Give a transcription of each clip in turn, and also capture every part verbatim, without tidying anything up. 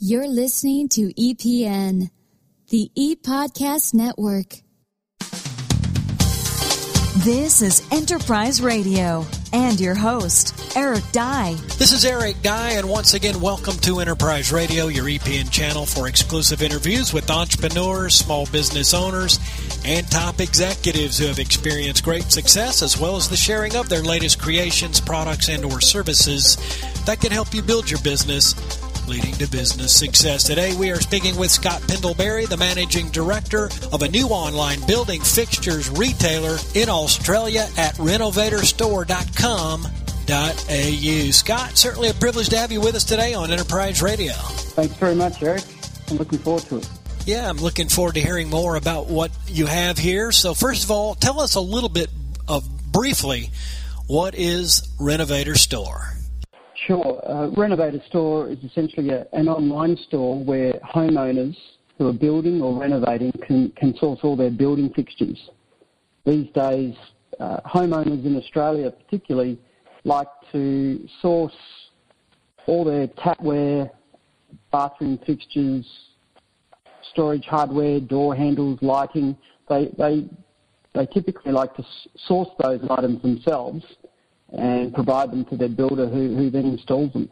You're listening to E P N, the E-Podcast Network. This is Enterprise Radio and your host, Eric Dye. This is Eric Dye, and once again, welcome to Enterprise Radio, your E P N channel for exclusive interviews with entrepreneurs, small business owners, and top executives who have experienced great success, as well as the sharing of their latest creations, products, and or services that can help you build your business, leading to business success. Today we are speaking with Scott Pendlebury, the Managing Director of a new online building fixtures retailer in Australia at renovator store dot com dot a u. Scott, certainly a privilege to have you with us today on Enterprise Radio. Thanks very much, Eric. I'm looking forward to it. Yeah, I'm looking forward to hearing more about what you have here. So first of all, tell us a little bit of briefly, what is Renovator Store? Sure. Uh, Renovator Store is essentially a, an online store where homeowners who are building or renovating can, can source all their building fixtures. These days, uh, homeowners in Australia particularly like to source all their tapware, bathroom fixtures, storage hardware, door handles, lighting. They, they, they typically like to source those items themselves and provide them to their builder who, who then installs them.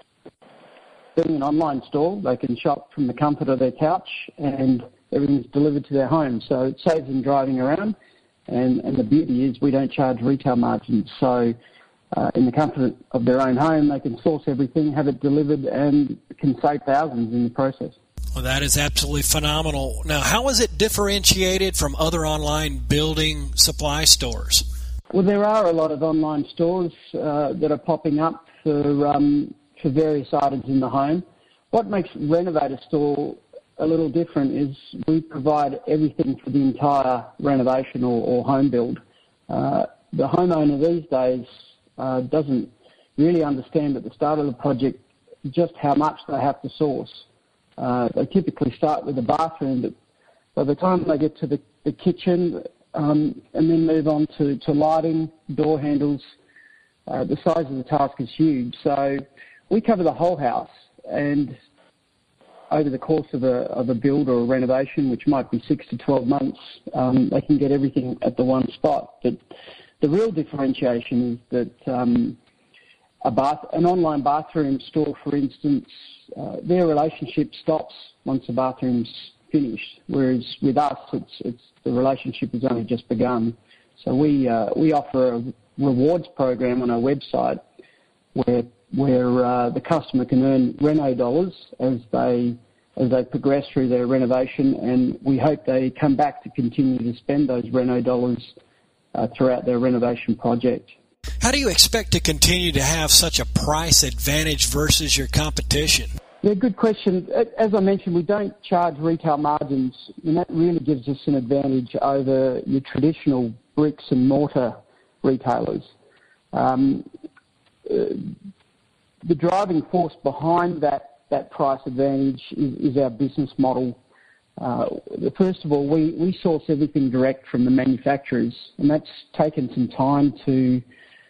Being an online store, they can shop from the comfort of their couch and everything's delivered to their home. So it saves them driving around, and, and the beauty is we don't charge retail margins. So uh, in the comfort of their own home, they can source everything, have it delivered, and can save thousands in the process. Well, that is absolutely phenomenal. Now, how is it differentiated from other online building supply stores? Well, there are a lot of online stores uh, that are popping up for um, for various items in the home. What makes Renovator Store a little different is we provide everything for the entire renovation or, or home build. Uh, the homeowner these days uh, doesn't really understand at the start of the project just how much they have to source. Uh, they typically start with the bathroom, but by the time they get to the, the kitchen, Um, and then move on to, to lighting, door handles. Uh, the size of the task is huge. So we cover the whole house, and over the course of a, of a build or a renovation, which might be six to twelve months, um, they can get everything at the one spot. But the real differentiation is that um, a bath, an online bathroom store, for instance, uh, their relationship stops once the bathroom's finished, whereas with us, it's, it's the relationship has only just begun. So we uh, we offer a rewards program on our website where where uh, the customer can earn Reno dollars as they as they progress through their renovation, and we hope they come back to continue to spend those Reno dollars uh, throughout their renovation project. How do you expect to continue to have such a price advantage versus your competition? Yeah, good question. As I mentioned, we don't charge retail margins, and that really gives us an advantage over your traditional bricks and mortar retailers. Um, uh, the driving force behind that, that price advantage is, is our business model. Uh, first of all, we, we source everything direct from the manufacturers, and that's taken some time to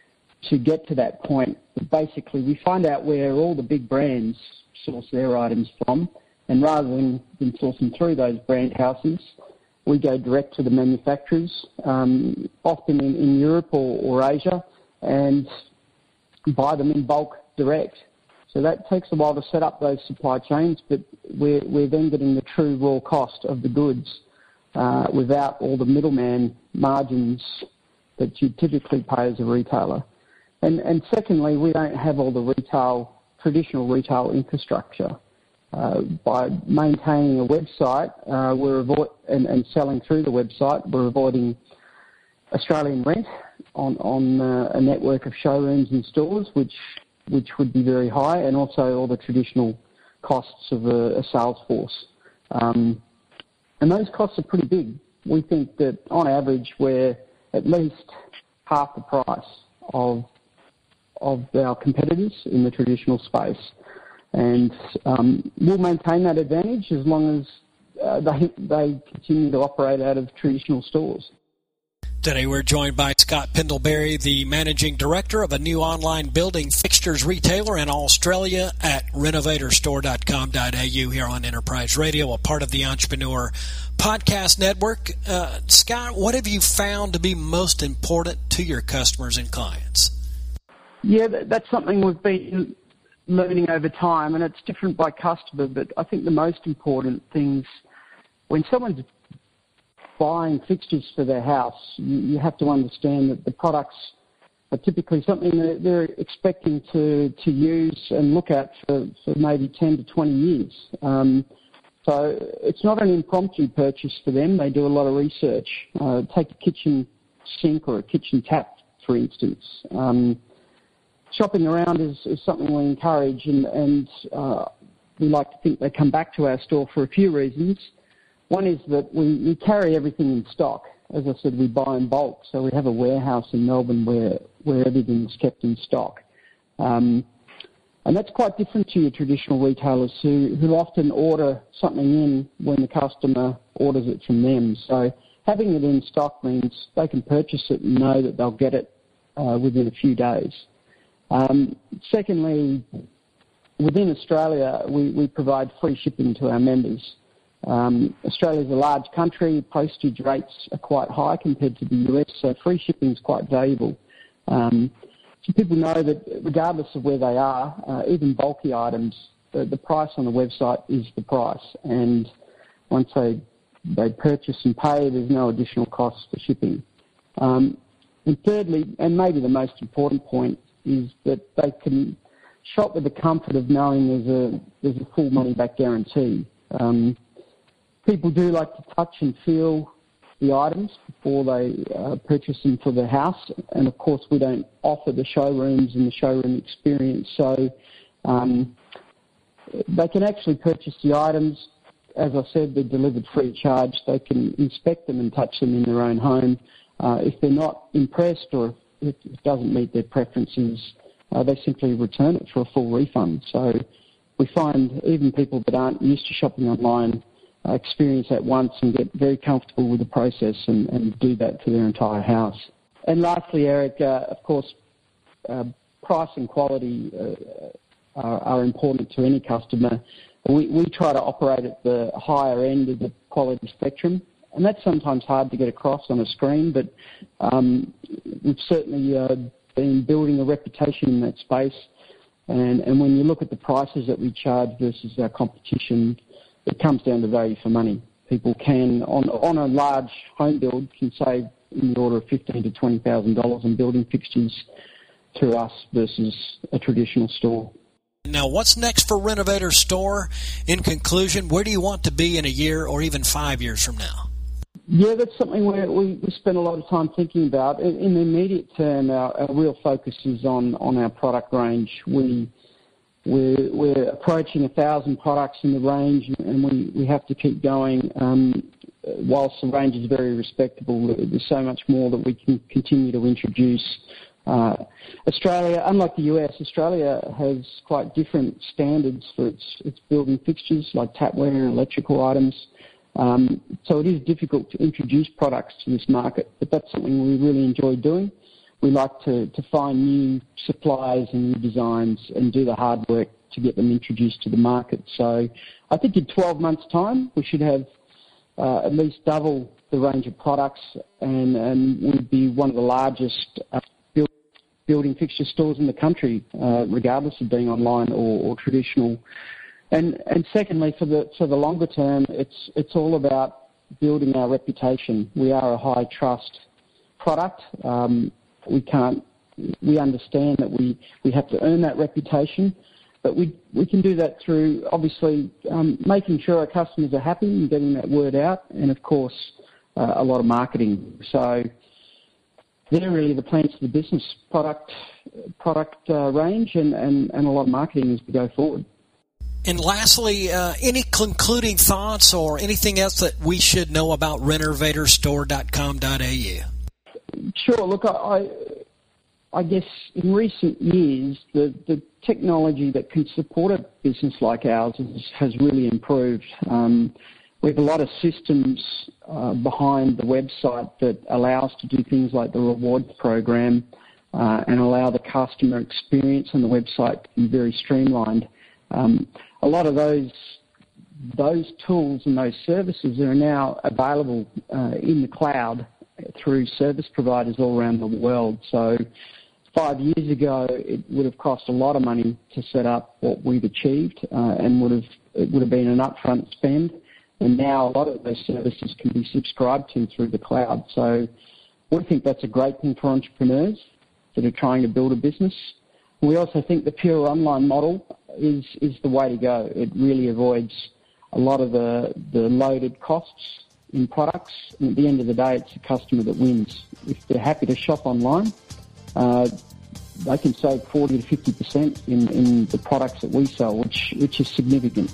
to get to that point. But basically, we find out where all the big brands source their items from, and rather than, than sourcing through those brand houses, we go direct to the manufacturers, um, often in, in Europe or, or Asia, and buy them in bulk direct. So that takes a while to set up those supply chains, but we're, we're then getting the true raw cost of the goods uh, without all the middleman margins that you typically pay as a retailer. And, and secondly, we don't have all the retail traditional retail infrastructure. Uh, by maintaining a website uh, we're avoid, and, and selling through the website, we're avoiding Australian rent on, on uh, a network of showrooms and stores, which which would be very high, and also all the traditional costs of a, a sales force. Um, and those costs are pretty big. We think that on average we're at least half the price of of our competitors in the traditional space, and um, we'll maintain that advantage as long as uh, they they continue to operate out of traditional stores. Today we're joined by Scott Pendlebury, the Managing Director of a new online building fixtures retailer in Australia at renovator store dot com dot a u here on Enterprise Radio, a part of the Entrepreneur Podcast Network. Uh, Scott, what have you found to be most important to your customers and clients? Yeah, that's something we've been learning over time, and it's different by customer, but I think the most important things, when someone's buying fixtures for their house, you, you have to understand that the products are typically something that they're expecting to, to use and look at for, for maybe ten to twenty years. Um, so it's not an impromptu purchase for them. They do a lot of research. Uh, take a kitchen sink or a kitchen tap, for instance. Um, shopping around is, is something we encourage, and, and uh, we like to think they come back to our store for a few reasons. One is that we, we carry everything in stock. As I said, we buy in bulk, so we have a warehouse in Melbourne where, where everything's kept in stock. Um, and that's quite different to your traditional retailers who, who often order something in when the customer orders it from them. So having it in stock means they can purchase it and know that they'll get it uh, within a few days. Um, secondly, within Australia, we, we provide free shipping to our members. Um, Australia is a large country. Postage rates are quite high compared to the U S, so free shipping is quite valuable. Um, so people know that regardless of where they are, uh, even bulky items, the, the price on the website is the price, and once they they purchase and pay, there's no additional cost for shipping. Um, and thirdly, and maybe the most important point, is that they can shop with the comfort of knowing there's a there's a full money back guarantee. Um, People do like to touch and feel the items before they uh, purchase them for their house, and of course we don't offer the showrooms and the showroom experience, so um, they can actually purchase the items. As I said, they're delivered free of charge. They can inspect them and touch them in their own home. Uh, if they're not impressed or if it doesn't meet their preferences, uh, they simply return it for a full refund. So we find even people that aren't used to shopping online Uh, experience that once and get very comfortable with the process and, and do that for their entire house. And lastly, Eric, uh, of course, uh, price and quality uh, are, are important to any customer. We, we try to operate at the higher end of the quality spectrum, and that's sometimes hard to get across on a screen, but um, we've certainly uh, been building a reputation in that space. And, and when you look at the prices that we charge versus our competition, it comes down to value for money. People can, on on a large home build, can save in the order of fifteen to twenty thousand dollars on building fixtures through us versus a traditional store. Now, what's next for Renovator Store? In conclusion, where do you want to be in a year or even five years from now? Yeah, that's something where we, we spend a lot of time thinking about. In, in the immediate term, our, our real focus is on, on our product range. We We're, we're approaching a thousand products in the range, and we, we have to keep going. Um, whilst the range is very respectable, there's so much more that we can continue to introduce. Uh, Australia, unlike the U S, Australia has quite different standards for its, its building fixtures, like tapware and electrical items. Um, so it is difficult to introduce products to this market, but that's something we really enjoy doing. We like to, to find new suppliers and new designs and do the hard work to get them introduced to the market. So I think in twelve months' time, we should have uh, at least double the range of products, and, and we'd be one of the largest uh, build, building fixture stores in the country, uh, regardless of being online or, or traditional. And, and secondly, for the, for the longer term, it's, it's all about building our reputation. We are a high trust product. Um, We can't. We understand that we, we have to earn that reputation, but we we can do that through obviously um, making sure our customers are happy and getting that word out, and of course uh, a lot of marketing. So they're really the plans for the business product product uh, range, and, and, and a lot of marketing as we go forward. And lastly, uh, any concluding thoughts or anything else that we should know about renovator store dot com dot a u? Sure. Look, I, I guess in recent years, the, the technology that can support a business like ours is, has really improved. Um, we have a lot of systems uh, behind the website that allow us to do things like the rewards program uh, and allow the customer experience on the website to be very streamlined. Um, a lot of those those tools and those services are now available uh, in the cloud through service providers all around the world. So five years ago, it would have cost a lot of money to set up what we've achieved, uh, and would have it would have been an upfront spend. And now a lot of those services can be subscribed to through the cloud. So we think that's a great thing for entrepreneurs that are trying to build a business. We also think the pure online model is, is the way to go. It really avoids a lot of the, the loaded costs in products. And at the end of the day, it's the customer that wins. If they're happy to shop online, uh, they can save forty to fifty percent in, in the products that we sell, which, which is significant.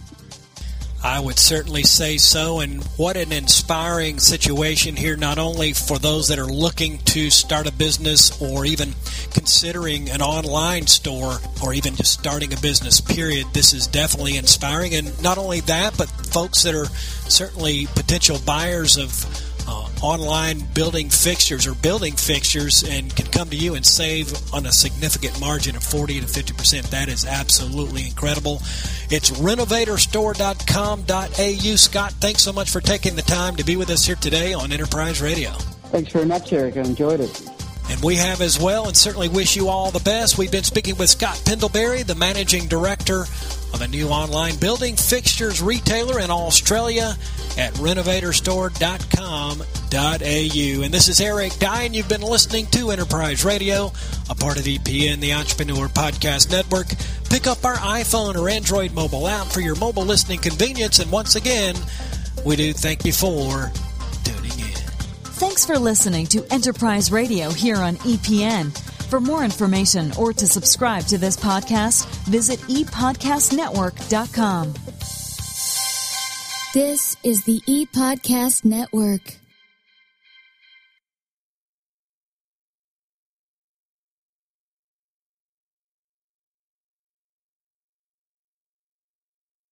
I would certainly say so, and what an inspiring situation here, not only for those that are looking to start a business or even considering an online store or even just starting a business, period. This is definitely inspiring, and not only that, but folks that are certainly potential buyers of Uh, online building fixtures or building fixtures and can come to you and save on a significant margin of forty to fifty percent. That is absolutely incredible. It's renovator store dot com dot a u. Scott, thanks so much for taking the time to be with us here today on Enterprise Radio. Thanks very much, Eric. I enjoyed it. And we have as well, and certainly wish you all the best. We've been speaking with Scott Pendlebury, the Managing Director of a new online building fixtures retailer in Australia at renovator store dot com dot a u. And this is Eric Dye, and you've been listening to Enterprise Radio, a part of E P N, the Entrepreneur Podcast Network. Pick up our iPhone or Android mobile app for your mobile listening convenience. And once again, we do thank you for tuning in. Thanks for listening to Enterprise Radio here on E P N. For more information or to subscribe to this podcast, visit e podcast network dot com. This is the E Podcast Network.